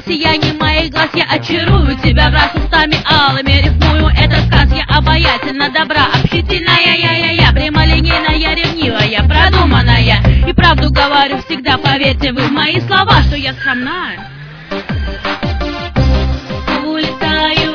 сиянии моих глаз я очарую тебя в раз устами алыми. Рифмую этот сказ, я обаятельна, добра, общительная я прямолинейная, ревнивая, продуманная. И правду говорю всегда, поверьте вы в мои слова, что я скромная. Улетаю